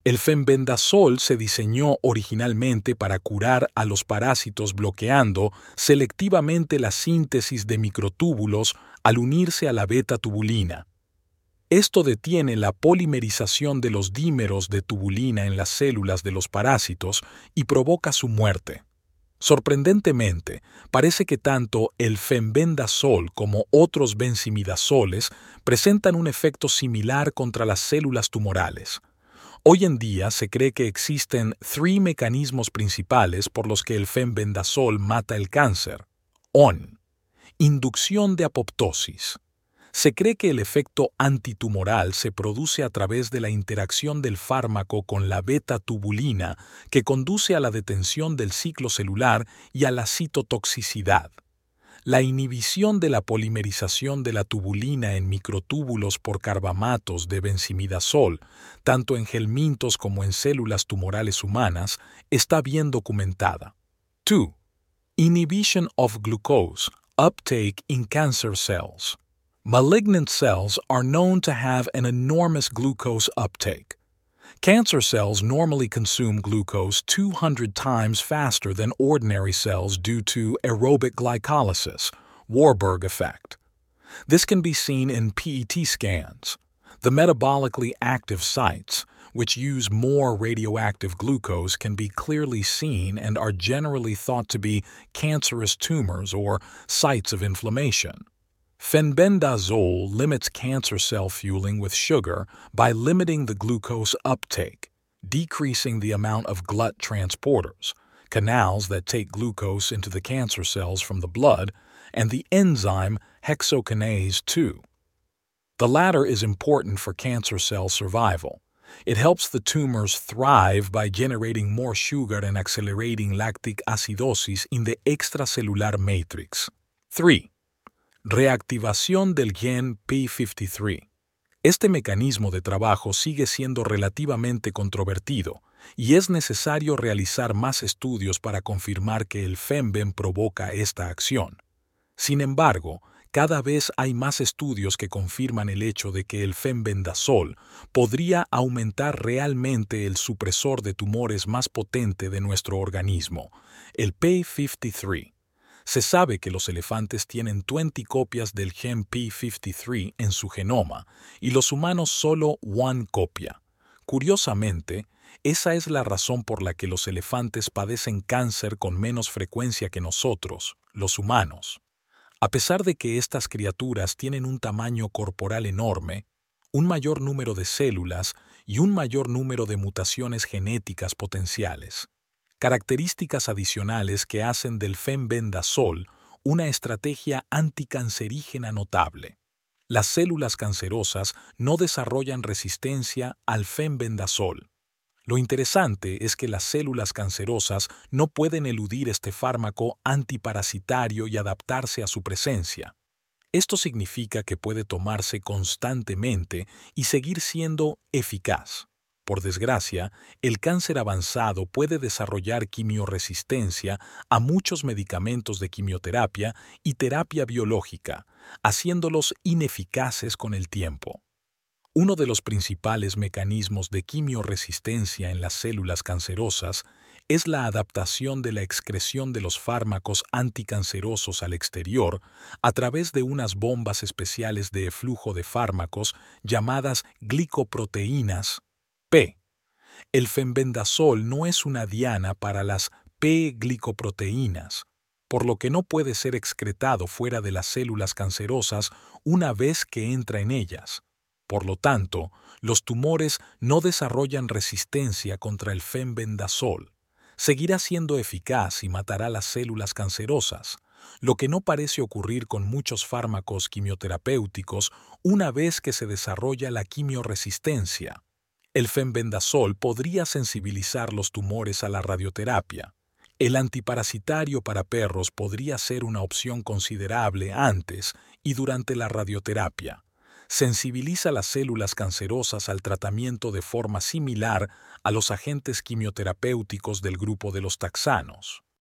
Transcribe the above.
El fenbendazol se diseñó originalmente para curar a los parásitos bloqueando selectivamente la síntesis de microtúbulos al unirse a la beta-tubulina. Esto detiene la polimerización de los dímeros de tubulina en las células de los parásitos y provoca su muerte. Sorprendentemente, parece que tanto el fenbendazol como otros benzimidazoles presentan un efecto similar contra las células tumorales. Hoy en día se cree que existen 3 mecanismos principales por los que el fenbendazol mata el cáncer. Inducción de apoptosis. Se cree que el efecto antitumoral se produce a través de la interacción del fármaco con la beta-tubulina que conduce a la detención del ciclo celular y a la citotoxicidad. La inhibición de la polimerización de la tubulina en microtúbulos por carbamatos de benzimidazol, tanto en helmintos como en células tumorales humanas, está bien documentada. 2. Inhibition of glucose uptake in cancer cells. Malignant cells are known to have an enormous glucose uptake. Cancer cells normally consume glucose 200 times faster than ordinary cells due to aerobic glycolysis, Warburg effect. This can be seen in PET scans. The metabolically active sites, which use more radioactive glucose, can be clearly seen and are generally thought to be cancerous tumors or sites of inflammation. Fenbendazole limits cancer cell fueling with sugar by limiting the glucose uptake, decreasing the amount of GLUT transporters, canals that take glucose into the cancer cells from the blood, and the enzyme hexokinase 2. The latter is important for cancer cell survival. It helps the tumors thrive by generating more sugar and accelerating lactic acidosis in the extracellular matrix. 3. Reactivación del gen p53. Este mecanismo de trabajo sigue siendo relativamente controvertido y es necesario realizar más estudios para confirmar que el fenben provoca esta acción. Sin embargo, cada vez hay más estudios que confirman el hecho de que el fenbendazol podría aumentar realmente el supresor de tumores más potente de nuestro organismo, el p53. Se sabe que los elefantes tienen 20 copias del gen p53 en su genoma y los humanos solo 1 copia. Curiosamente, esa es la razón por la que los elefantes padecen cáncer con menos frecuencia que nosotros, los humanos. A pesar de que estas criaturas tienen un tamaño corporal enorme, un mayor número de células y un mayor número de mutaciones genéticas potenciales. Características adicionales que hacen del fenbendazol una estrategia anticancerígena notable. Las células cancerosas no desarrollan resistencia al fenbendazol. Lo interesante es que las células cancerosas no pueden eludir este fármaco antiparasitario y adaptarse a su presencia. Esto significa que puede tomarse constantemente y seguir siendo eficaz. Por desgracia, el cáncer avanzado puede desarrollar quimiorresistencia a muchos medicamentos de quimioterapia y terapia biológica, haciéndolos ineficaces con el tiempo. Uno de los principales mecanismos de quimiorresistencia en las células cancerosas es la adaptación de la excreción de los fármacos anticancerosos al exterior a través de unas bombas especiales de eflujo de fármacos llamadas glicoproteínas P. El fenbendazol no es una diana para las P-glicoproteínas, por lo que no puede ser excretado fuera de las células cancerosas una vez que entra en ellas. Por lo tanto, los tumores no desarrollan resistencia contra el fenbendazol. Seguirá siendo eficaz y matará las células cancerosas, lo que no parece ocurrir con muchos fármacos quimioterapéuticos una vez que se desarrolla la quimiorresistencia. El fenbendazol podría sensibilizar los tumores a la radioterapia. El antiparasitario para perros podría ser una opción considerable antes y durante la radioterapia. Sensibiliza las células cancerosas al tratamiento de forma similar a los agentes quimioterapéuticos del grupo de los taxanos.